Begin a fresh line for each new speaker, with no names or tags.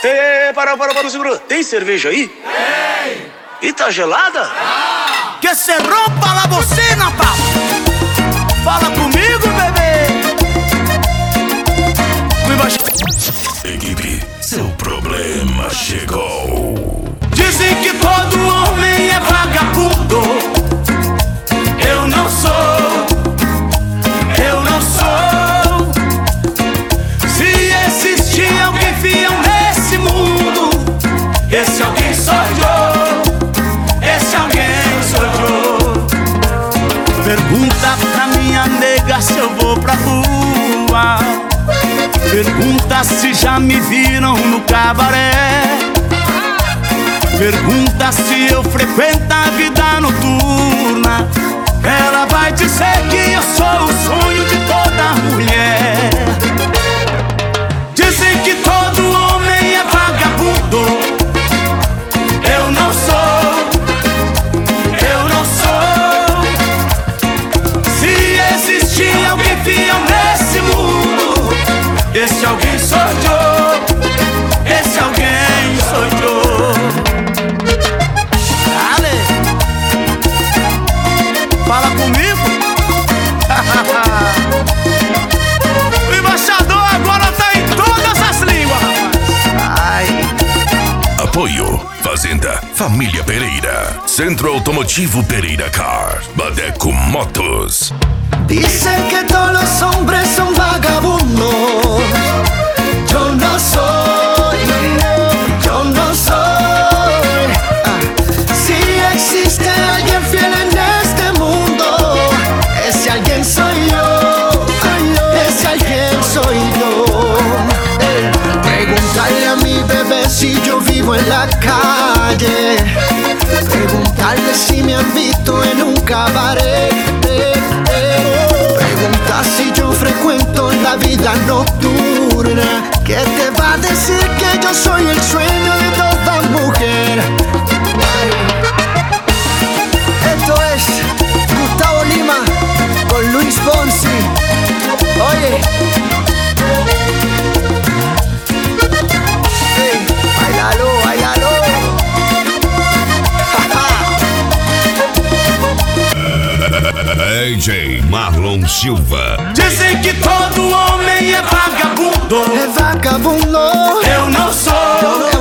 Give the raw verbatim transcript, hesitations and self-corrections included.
Ei, para, para, para, segura. Tem cerveja aí? Tem. E tá gelada?
Ah. Que se rompa la bocina, papo. Fala comigo, bebê.
Equipe, seu problema chegou.
Dizem que todo homem é vagabundo. Eu não sou. Eu não sou. Se existir alguém fiel nesse mundo, esse alguém sou eu. Esse alguém sou eu. Pergunta pra minha nega se eu vou pra rua. Pergunta se já me viram no cabaré. Pergunta se eu frequento a vida noturna. Ela vai dizer que eu sou o sonho de toda mulher. Dizem que todo homem é vagabundo. Eu não sou. Eu não sou. Se existir alguém fiel nesse mundo, esse alguém sou eu. Esse alguém sou eu. Dale. Fala comigo. O embaixador agora tá em todas as línguas, rapaz. Ai.
Apoio Fazenda Família Pereira, Centro Automotivo Pereira Car, Badeco Motos.
Dicen que todos los hombres son vagabundos. Yo no soy, yo no soy. Ah, si existe alguien fiel en este mundo, ese alguien soy yo. Ese alguien soy yo. Eh, Preguntarle a mi bebé si yo vivo en la calle. Preguntarle si me han visto en un cabaret. Pregunta si yo frecuento la vida nocturna. ¿Qué te va a decir que yo soy el sueño de toda mujer? Esto es Gustavo Lima con Luis Fonsi. Oye, hey, bailalo, bailalo.
D J Marlon Silva.
Dizem que todo homem é vagabundo.
É vagabundo.
Eu não sou.